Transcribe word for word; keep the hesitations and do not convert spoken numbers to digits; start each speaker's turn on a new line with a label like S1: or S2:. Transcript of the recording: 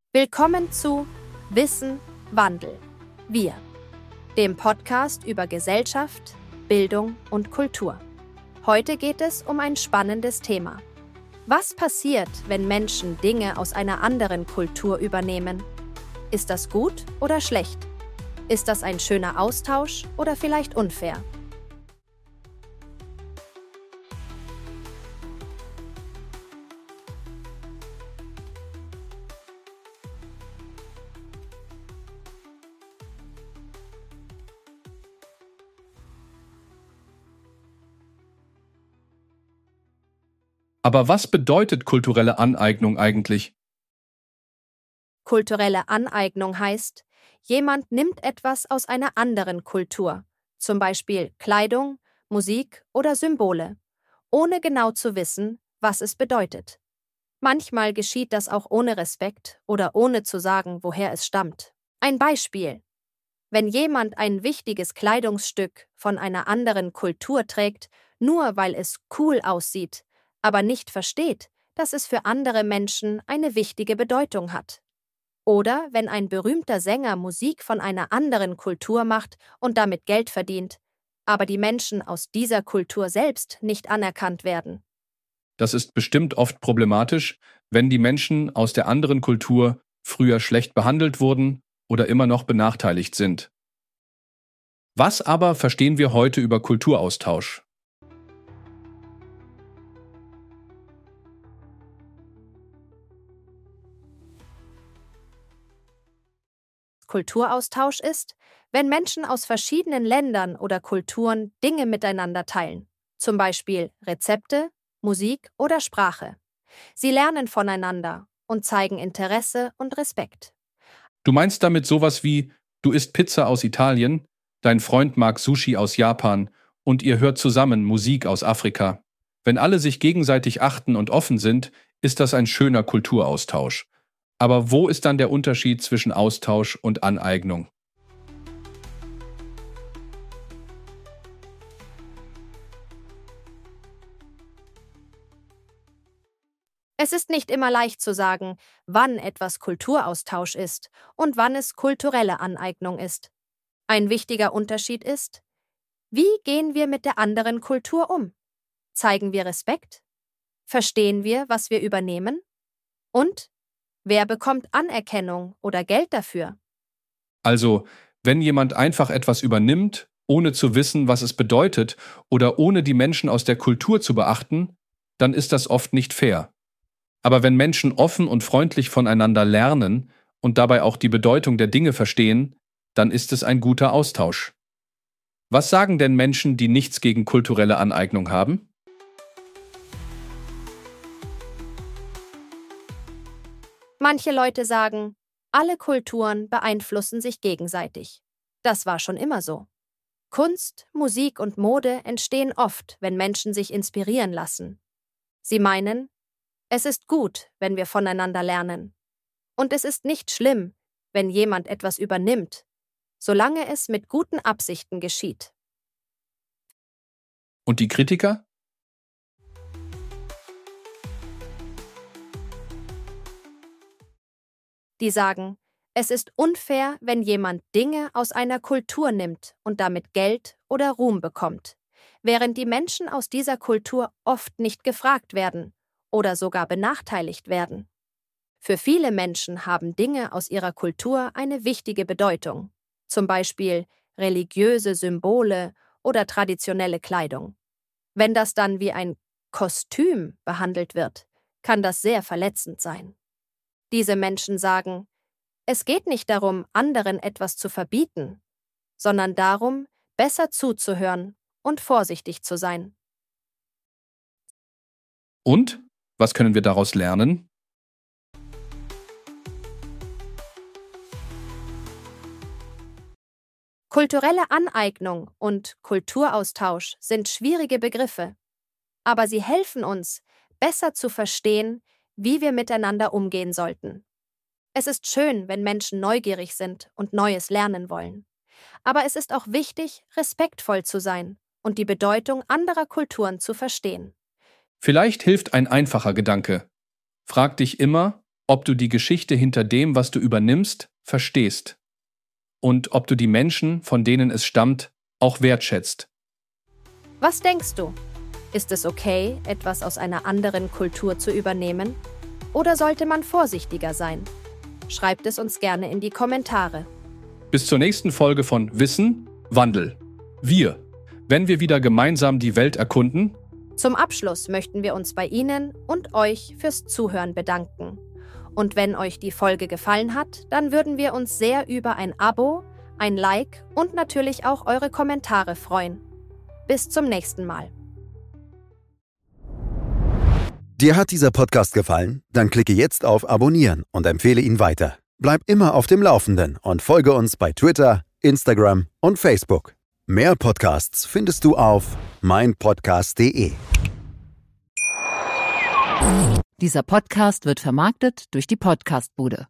S1: Willkommen zu Wissen Wandel. Wir, dem Podcast über Gesellschaft, Bildung und Kultur. Heute geht es um ein spannendes Thema. Was passiert, wenn Menschen Dinge aus einer anderen Kultur übernehmen? Ist das gut oder schlecht? Ist das ein schöner Austausch oder vielleicht unfair?
S2: Aber was bedeutet kulturelle Aneignung eigentlich?
S1: Kulturelle Aneignung heißt, jemand nimmt etwas aus einer anderen Kultur, zum Beispiel Kleidung, Musik oder Symbole, ohne genau zu wissen, was es bedeutet. Manchmal geschieht das auch ohne Respekt oder ohne zu sagen, woher es stammt. Ein Beispiel: Wenn jemand ein wichtiges Kleidungsstück von einer anderen Kultur trägt, nur weil es cool aussieht, aber nicht versteht, dass es für andere Menschen eine wichtige Bedeutung hat. Oder wenn ein berühmter Sänger Musik von einer anderen Kultur macht und damit Geld verdient, aber die Menschen aus dieser Kultur selbst nicht anerkannt werden.
S2: Das ist bestimmt oft problematisch, wenn die Menschen aus der anderen Kultur früher schlecht behandelt wurden oder immer noch benachteiligt sind. Was aber verstehen wir heute über Kulturaustausch?
S1: Kulturaustausch ist, wenn Menschen aus verschiedenen Ländern oder Kulturen Dinge miteinander teilen, zum Beispiel Rezepte, Musik oder Sprache. Sie lernen voneinander und zeigen Interesse und Respekt.
S2: Du meinst damit sowas wie, du isst Pizza aus Italien, dein Freund mag Sushi aus Japan und ihr hört zusammen Musik aus Afrika. Wenn alle sich gegenseitig achten und offen sind, ist das ein schöner Kulturaustausch. Aber wo ist dann der Unterschied zwischen Austausch und Aneignung?
S1: Es ist nicht immer leicht zu sagen, wann etwas Kulturaustausch ist und wann es kulturelle Aneignung ist. Ein wichtiger Unterschied ist: Wie gehen wir mit der anderen Kultur um? Zeigen wir Respekt? Verstehen wir, was wir übernehmen? Und wer bekommt Anerkennung oder Geld dafür?
S2: Also, wenn jemand einfach etwas übernimmt, ohne zu wissen, was es bedeutet, oder ohne die Menschen aus der Kultur zu beachten, dann ist das oft nicht fair. Aber wenn Menschen offen und freundlich voneinander lernen und dabei auch die Bedeutung der Dinge verstehen, dann ist es ein guter Austausch. Was sagen denn Menschen, die nichts gegen kulturelle Aneignung haben?
S1: Manche Leute sagen, alle Kulturen beeinflussen sich gegenseitig. Das war schon immer so. Kunst, Musik und Mode entstehen oft, wenn Menschen sich inspirieren lassen. Sie meinen, es ist gut, wenn wir voneinander lernen. Und es ist nicht schlimm, wenn jemand etwas übernimmt, solange es mit guten Absichten geschieht.
S2: Und die Kritiker?
S1: Die sagen, es ist unfair, wenn jemand Dinge aus einer Kultur nimmt und damit Geld oder Ruhm bekommt, während die Menschen aus dieser Kultur oft nicht gefragt werden oder sogar benachteiligt werden. Für viele Menschen haben Dinge aus ihrer Kultur eine wichtige Bedeutung, zum Beispiel religiöse Symbole oder traditionelle Kleidung. Wenn das dann wie ein Kostüm behandelt wird, kann das sehr verletzend sein. Diese Menschen sagen, es geht nicht darum, anderen etwas zu verbieten, sondern darum, besser zuzuhören und vorsichtig zu sein.
S2: Und? Was können wir daraus lernen?
S1: Kulturelle Aneignung und Kulturaustausch sind schwierige Begriffe, aber sie helfen uns, besser zu verstehen, wie wir miteinander umgehen sollten. Es ist schön, wenn Menschen neugierig sind und Neues lernen wollen. Aber es ist auch wichtig, respektvoll zu sein und die Bedeutung anderer Kulturen zu verstehen.
S2: Vielleicht hilft ein einfacher Gedanke. Frag dich immer, ob du die Geschichte hinter dem, was du übernimmst, verstehst. Und ob du die Menschen, von denen es stammt, auch wertschätzt.
S1: Was denkst du? Ist es okay, etwas aus einer anderen Kultur zu übernehmen? Oder sollte man vorsichtiger sein? Schreibt es uns gerne in die Kommentare.
S2: Bis zur nächsten Folge von Wissen, Wandel. Wir, wenn wir wieder gemeinsam die Welt erkunden.
S1: Zum Abschluss möchten wir uns bei Ihnen und euch fürs Zuhören bedanken. Und wenn euch die Folge gefallen hat, dann würden wir uns sehr über ein Abo, ein Like und natürlich auch eure Kommentare freuen. Bis zum nächsten Mal.
S3: Dir hat dieser Podcast gefallen? Dann klicke jetzt auf Abonnieren und empfehle ihn weiter. Bleib immer auf dem Laufenden und folge uns bei Twitter, Instagram und Facebook. Mehr Podcasts findest du auf meinpodcast punkt de.
S4: Dieser Podcast wird vermarktet durch die Podcastbude.